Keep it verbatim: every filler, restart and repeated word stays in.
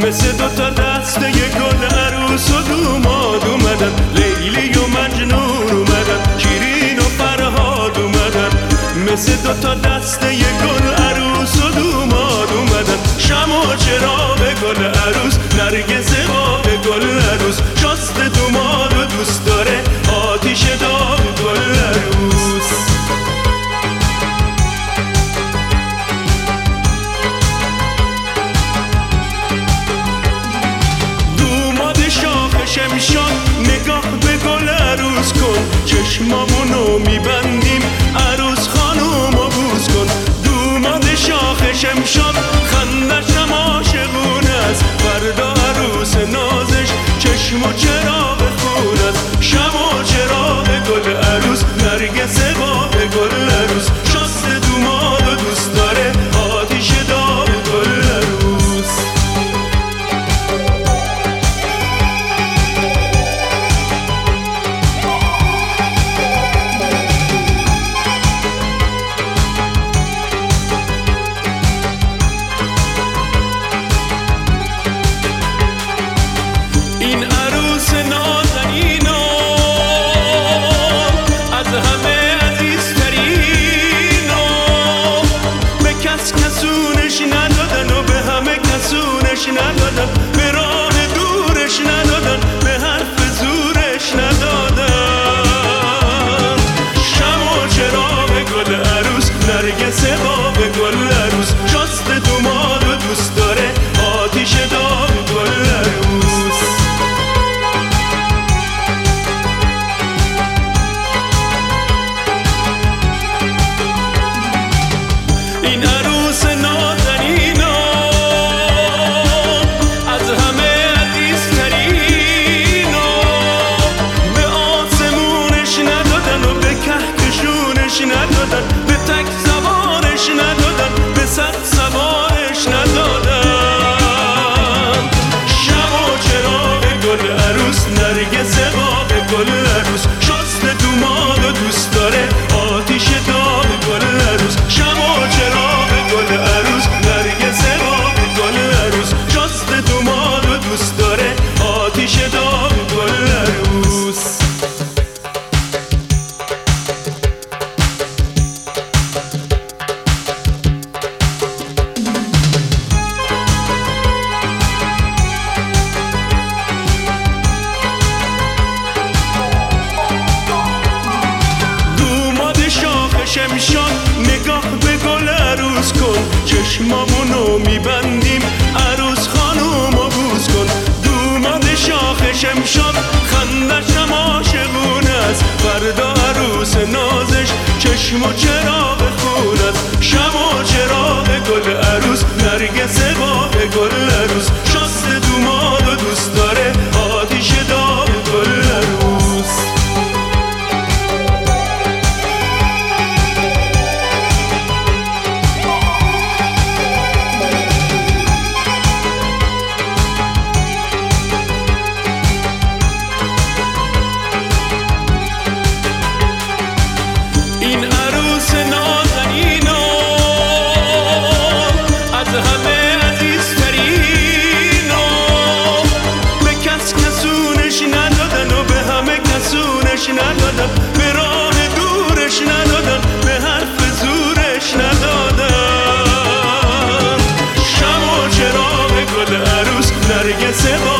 مثل دوتا دسته گل عروس و دوماد اومدن، لیلی و مجنون اومدن، شیرین و فرهاد اومدن. مثل دوتا دسته گل عروس و دوماد اومدن، شمع و چراغ گل عروس، نرگس باب گل عروس، شست دوماد و دوست داره آتیش داغ گل عروس. شمشاد نگاه به گل عروس کن، چشمامونو میبندیم عروس خانومو بوس کن. دوماد شاخ شمشاد خندشم عاشقونه است، فردا عروس نازش چشم و چراغ خون است. شمع و چراغ گل عروس، نرگس باب گل عروس، شست دوماد و دوست داره آتیش داغ گل عروس. این عروس نازنینا از همه عزیزترینا، به کس کسونش ندادن و به همه کسونش ندادن، به راه دورش ندادن، به حرف زورش ندادن. شمع و چراغ گل عروس، نرگس باب گل عروس، شست دوماد و دوست داره آتیش داغ گل عروس. این عروس نازنینا از همه عزیزترینا، به آسمونش ندادن و به کهکشونش ندادن، به تک سوارش ندادن، به صد سوارش ندادن. شمع و چراغ گل عروس، نرگس باب گل عروس، شست دوماد و دوست داره آتیش داغ گل عروس. شمع و چراغ گل عروس، نرگس باب گل عروس، شست دوماد و دوست داره آتیش داغ گل عروس. شمشاد نگاه به گل عروس کن، چشمامونو میبندیم عروس خانومو بوس کن. دوماد شاخ شمشاد خندشم عاشقونه است، فردا عروس نازش چشم و چراغ خون است. شمع و چراغ گل عروس، نرگس باب گل عروس، شست دوماد و دوست داره آتیش داغ گل عروس. این عروس نازنینا از همه عزیزترینا، به کس کسونش ندادن و به همه کسونش ندادن، به راه دورش ندادن، به حرف زورش ندادن. شمع و چراغ گل عروس، نرگس